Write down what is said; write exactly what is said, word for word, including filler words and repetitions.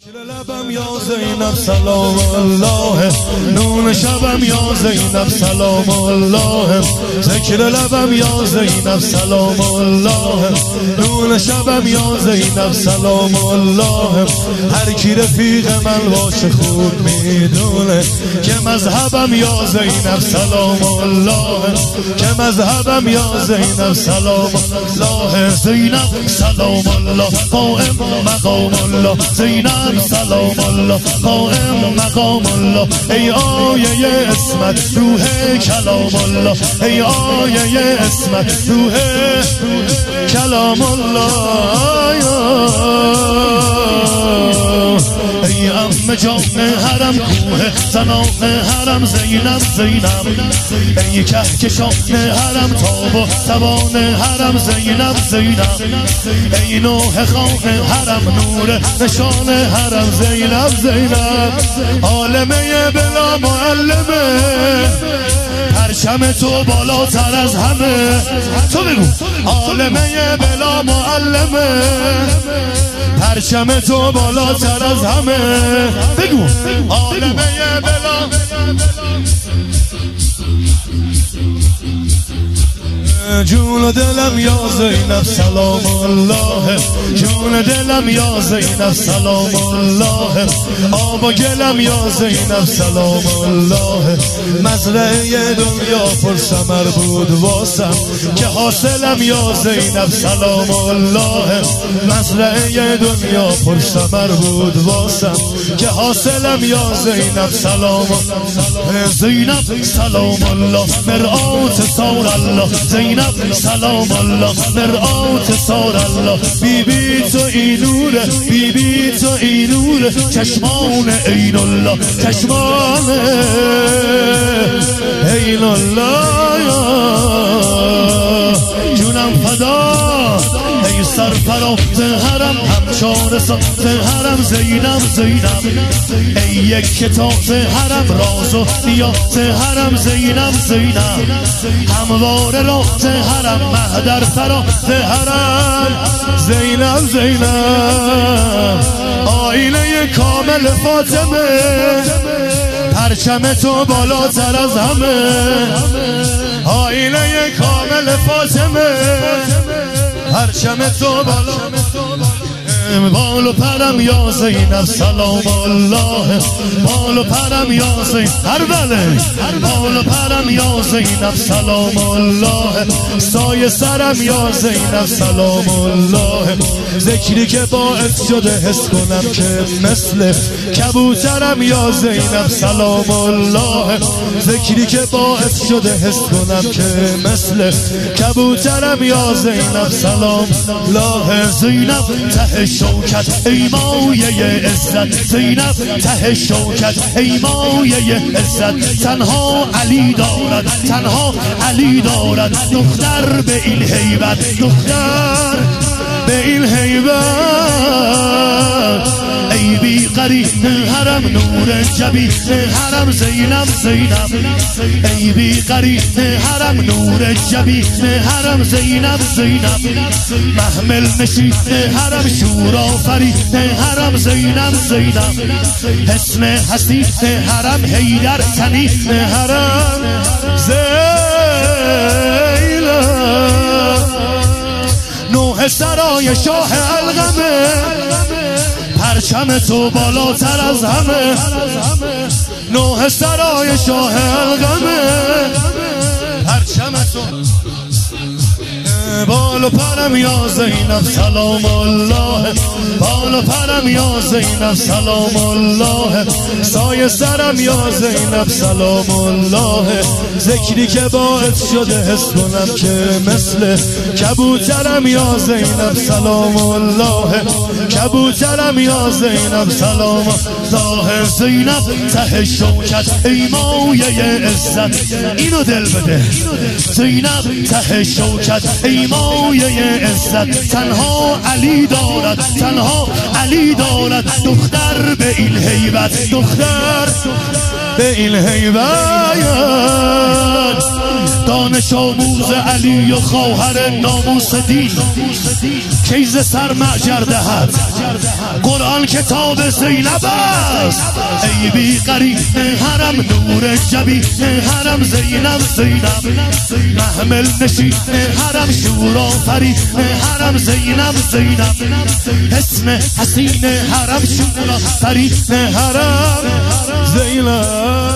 لبم یا زینب سلام الله، نون شبم یا زینب سلام الله، ذکر لبم یا زینب سلام الله، نون شبم یا زینب سلام الله. هر کی رفیق من باشه خوب میدونه که مذهبم یا زینب سلام الله، که مذهبم یا زینب سلام الله. زینب سلام الله قائم مقام الله، زینب سلام الله قائم مقام الله. ای آیه اسمت روح کلام الله، ای آیه اسمت روح کلام الله. ای ام جان حرم کوه زنان حرم زینب زینب، ای کهکشان حرم تاب و توان حرم زینب زینب، ای نوح خان حرم نور نشان حرم زینب زینب. عالمه بلا معلمه پرچم تو بالاتر از همه، تو بگو عالمه بلا معلمه پرچم تو بالاتر از همه، بگو عالمه بلا. جون و دلم یا زینب سلام الله، جون دلم یا زینب سلام الله، آب و گلم یا زینب سلام الله. مزرعه دنیا پر ثمر بود واسم که حاصلم یا زینب سلام الله، مزرعه دنیا پر ثمر بود واسم که حاصلم یا زینب سلام. زینب سلام الله مرآت سار الله، زینب سلام الله مرآت سار الله. بی بی تو این نوره، بی بی تو این نوره، چشمان عین الله، چشمان عین الله. جونم فدا ای سرفراز حرم، همچار ساز حرم زینب زینب، ای یک کتاب حرم راز و نیاز حرم زینب زینب، هموار راز حرم مهدر فراز حرم زینب زینب. آینه کامل فاطمه پرچم تو بالاتر از همه، آینه کامل فاطمه پرچم تو بالاتر. بال و پرم یا زینب سلام الله، بال و پرم یا زینب هر بله، بال و پرم یا زینب سلام الله، سایه سرم یا زینب سلام الله. ذکری که باعث شده حس کنم که مثل کبوترم یا زینب سلام الله، ذکری که باعث شده حس کنم که مثل کبوترم یا زینب سلام الله. زینب ته شوکت ای مایه عزت، زینب ته شوکت ای مایه عزت، تنها علی دارد، تنها علی دارد دختر به این هیبت، دختر به این هیبت. ای بی قریب حرم نور جبی حرم زینب زینب، ای بی قریب حرم نور جبی حرم زینب زینب، محمل نشین حرم شورا فرید حرم زینب زینب، حسن حسین حرم حیدر تنی حرم زینب. نوح سرای شاه الغمه پرچم تو بالاتر از همه، نوح سرای شاه الغمه پرچم تو. بال و پرم یا زینب سلام الله، بال و پرم یا زینب سلام الله، سایه سرم یا زینب سلام الله. ذکری که باعث شده حس کنم که مثل کبوترم یا زینب سلام الله، کبوترم یا زینب سلام الله. زینب ته شوکت ای مایه عزت، اینو دل بده، زینب ته شوکت ای مایه عزت، تنها علی دارد، تنها علی دارد دختر به این هیبت، دختر به این هیبت. دانش آموز علی و خواهر ناموس دین کیز سر معجر دهد قرآن کتاب زینب است ای بی قری حرم نور جبی حرم زینب زینب محمل نشی حرم شورا فری حرم زینب زینب حسن حسین حرم شورا فری حرم زینب